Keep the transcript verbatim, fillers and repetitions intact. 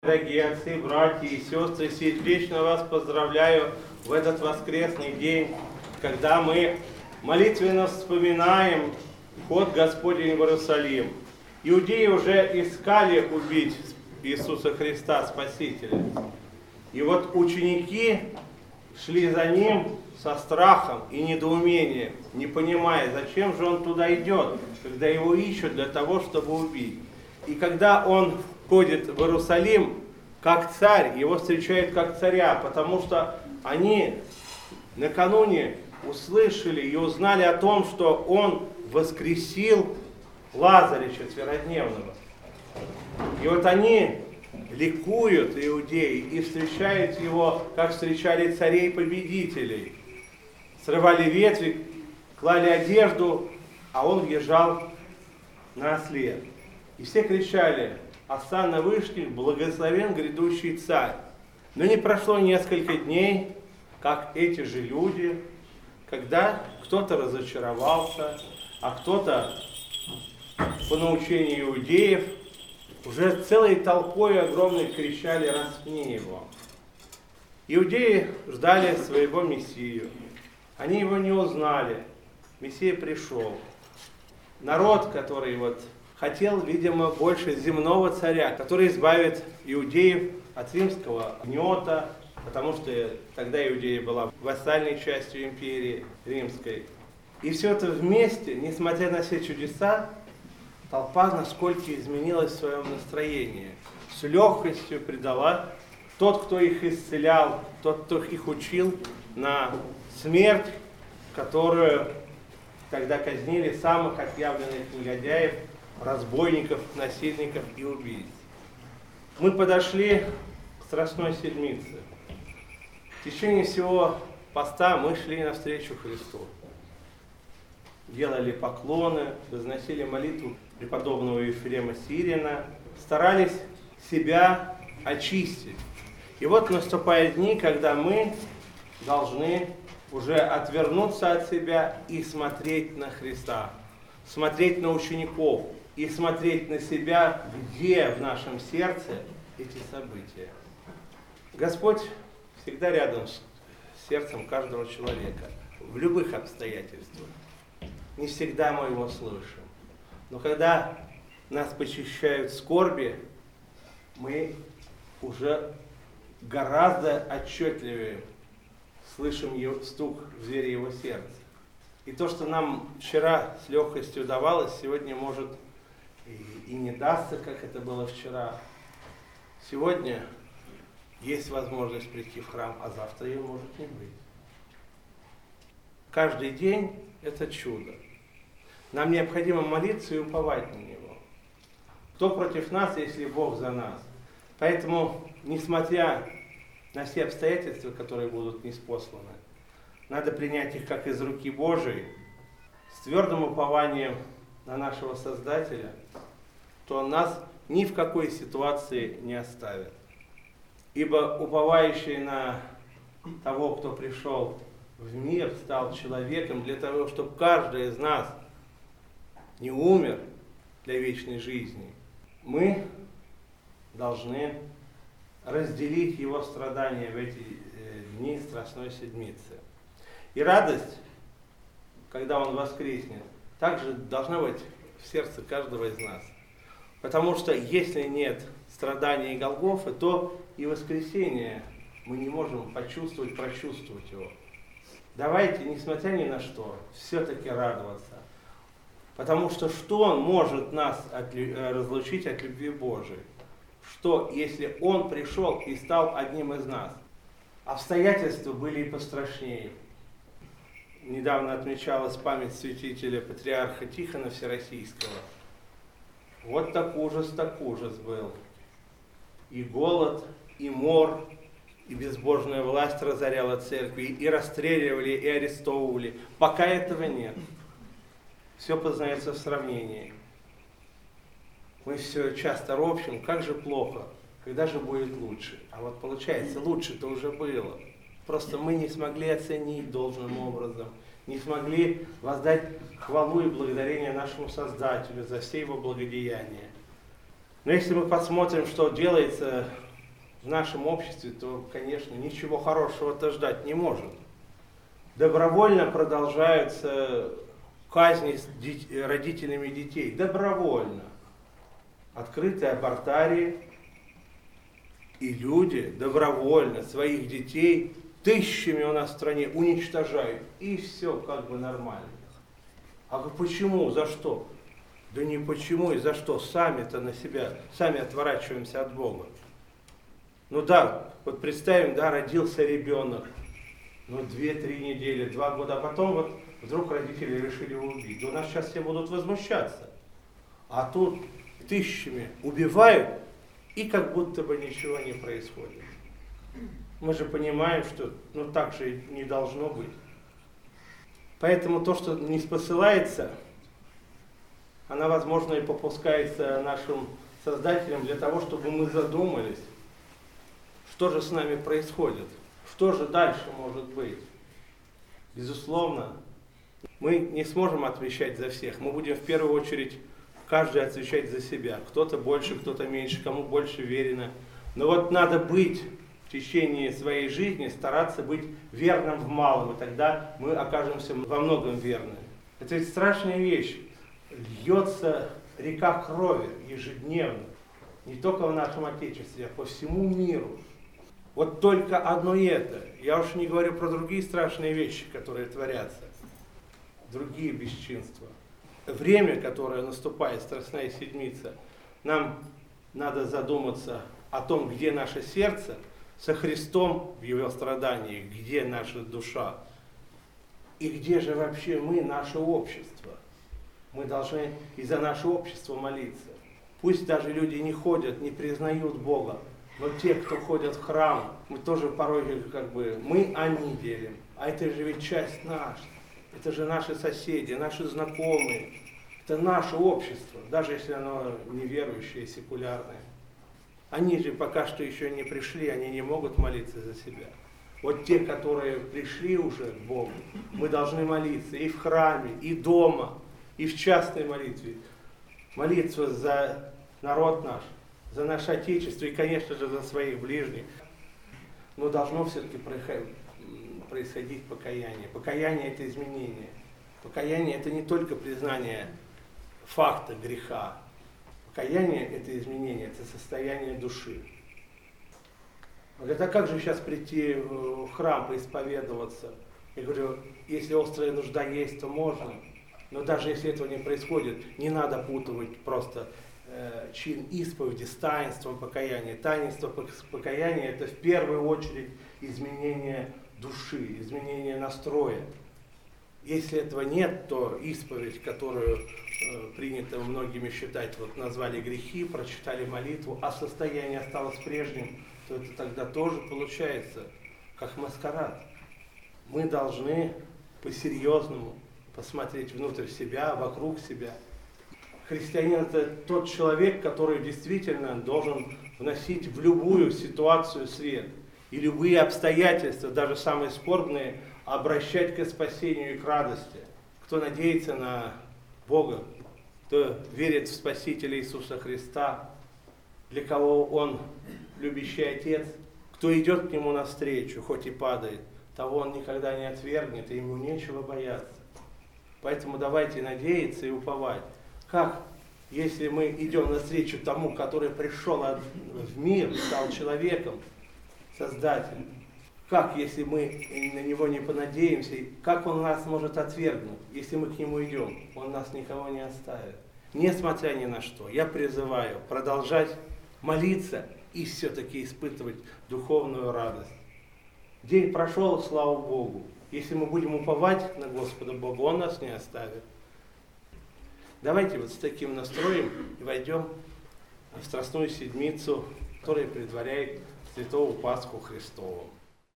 Дорогие отцы, братья и сестры, сердечно вас поздравляю в этот воскресный день, когда мы молитвенно вспоминаем вход Господень в Иерусалим. Иудеи уже искали убить Иисуса Христа, Спасителя. И вот ученики шли за Ним со страхом и недоумением, не понимая, зачем же Он туда идет, когда Его ищут для того, чтобы убить. И когда Он входит в Иерусалим как царь, Его встречают как царя, потому что они накануне услышали и узнали о том, что Он воскресил Лазаря четверодневного. И вот они ликуют, иудеи, и встречают Его, как встречали царей-победителей. Срывали ветви, клали одежду, а Он въезжал на осле. И все кричали: «Осанна вышних, благословен грядущий царь». Но не прошло несколько дней, как эти же люди, когда кто-то разочаровался, а кто-то по научению иудеев уже целой толпой огромной кричали: «Распни его». Иудеи ждали своего Мессию. Они его не узнали. Мессия пришел. Народ, который вот хотел, видимо, больше земного царя, который избавит иудеев от римского гнета, потому что тогда Иудея была вассальной частью империи римской. И все это вместе, несмотря на все чудеса, толпа насколько изменилась в своем настроении. С легкостью предала тот, кто их исцелял, тот, кто их учил, на смерть, которую тогда казнили самых отъявленных негодяев, разбойников, насильников и убийц. Мы подошли к Страстной Седмице. В течение всего поста мы шли навстречу Христу. Делали поклоны, возносили молитву преподобного Ефрема Сирина, старались себя очистить. И вот наступают дни, когда мы должны уже отвернуться от себя и смотреть на Христа, смотреть на учеников и смотреть на себя, где в нашем сердце эти события. Господь всегда рядом с сердцем каждого человека, в любых обстоятельствах. Не всегда мы его слышим. Но когда нас посещают скорби, мы уже гораздо отчетливее слышим его, стук в двери его сердца. И то, что нам вчера с легкостью давалось, сегодня может и, и не дастся, как это было вчера. Сегодня есть возможность прийти в храм, а завтра ее может не быть. Каждый день это чудо. Нам необходимо молиться и уповать на него. Кто против нас, если Бог за нас? Поэтому, несмотря на все обстоятельства, которые будут ниспосланы, надо принять их как из руки Божией, с твердым упованием на нашего Создателя, то Он нас ни в какой ситуации не оставит. Ибо уповающий на того, кто пришел в мир, стал человеком для того, чтобы каждый из нас не умер для вечной жизни, мы должны разделить его страдания в эти дни Страстной Седмицы. И радость, когда он воскреснет, также должна быть в сердце каждого из нас. Потому что если нет страдания и Голгофы, то и воскресение мы не можем почувствовать, прочувствовать его. Давайте, несмотря ни на что, все-таки радоваться. Потому что что может нас от, разлучить от любви Божией? Что, если Он пришел и стал одним из нас? Обстоятельства были и пострашнее. Недавно отмечалась память святителя патриарха Тихона Всероссийского. Вот так ужас, так ужас был. И голод, и мор, и безбожная власть разоряла церкви, и расстреливали, и арестовывали. Пока этого нет. Все познается в сравнении. Мы все часто ропщим, как же плохо, когда же будет лучше. А вот получается, лучше-то уже было. Просто мы не смогли оценить должным образом, не смогли воздать хвалу и благодарение нашему Создателю за все его благодеяния. Но если мы посмотрим, что делается в нашем обществе, то, конечно, ничего хорошего-то ждать не можем. Добровольно продолжаются казни с дит- родителями детей. Добровольно. Открытые абортарии. И люди добровольно своих детей тысячами у нас в стране уничтожают. И все как бы нормально. А почему? За что? Да не почему и за что. Сами-то на себя, сами отворачиваемся от Бога. Ну да, вот представим, да, родился ребенок. Ну, две-три недели, два года, а потом вот вдруг родители решили его убить. Да у нас сейчас все будут возмущаться. А тут тысячами убивают, и как будто бы ничего не происходит. Мы же понимаем, что ну так же не должно быть. Поэтому то, что не спосылается, она, возможно, и попускается нашим Создателем для того, чтобы мы задумались, что же с нами происходит, что же дальше может быть. Безусловно, мы не сможем отвечать за всех, мы будем в первую очередь каждый отвечать за себя. Кто-то больше, кто-то меньше, кому больше верено. Но вот надо быть в течение своей жизни, стараться быть верным в малом, и тогда мы окажемся во многом верны. Это ведь страшная вещь. Льется река крови ежедневно. Не только в нашем Отечестве, а по всему миру. Вот только одно это. Я уж не говорю про другие страшные вещи, которые творятся. Другие бесчинства. Время, которое наступает, Страстная Седмица, нам надо задуматься о том, где наше сердце, со Христом в Его страдании, где наша душа, и где же вообще мы, наше общество. Мы должны и за наше общество молиться. Пусть даже люди не ходят, не признают Бога, но те, кто ходят в храм, мы тоже порой как бы, мы они делим. А это же ведь часть наша. Это же наши соседи, наши знакомые. Это наше общество, даже если оно неверующее, секулярное. Они же пока что еще не пришли, они не могут молиться за себя. Вот те, которые пришли уже к Богу, мы должны молиться и в храме, и дома, и в частной молитве. Молиться за народ наш, за наше Отечество и, конечно же, за своих ближних. Но должно все-таки происходить покаяние. Покаяние – это изменение. Покаяние – это не только признание факта греха. Покаяние – это изменение, это состояние души. Это как же сейчас прийти в храм, поисповедоваться? Я говорю, если острая нужда есть, то можно. Но даже если этого не происходит, не надо путать просто э, чин исповеди с таинством покаяния. Таинство покаяния – это в первую очередь изменение души, изменение настроя. Если этого нет, то исповедь, которую э, принято многими считать, вот назвали грехи, прочитали молитву, а состояние осталось прежним, то это тогда тоже получается как маскарад. Мы должны по-серьезному посмотреть внутрь себя, вокруг себя. Христианин – это тот человек, который действительно должен вносить в любую ситуацию свет. И любые обстоятельства, даже самые скорбные, обращать к спасению и к радости. Кто надеется на Бога, кто верит в Спасителя Иисуса Христа, для кого Он любящий Отец, кто идет к Нему навстречу, хоть и падает, того Он никогда не отвергнет, и ему нечего бояться. Поэтому давайте надеяться и уповать. Как, если мы идем навстречу тому, который пришел в мир, стал человеком, Создателем? Как, если мы на Него не понадеемся, как Он нас может отвергнуть, если мы к Нему идем? Он нас никого не оставит. Несмотря ни на что, я призываю продолжать молиться и все-таки испытывать духовную радость. День прошел, слава Богу. Если мы будем уповать на Господа Бога, Он нас не оставит. Давайте вот с таким настроем войдем в Страстную Седмицу, которая предваряет Святого Пасху Христову.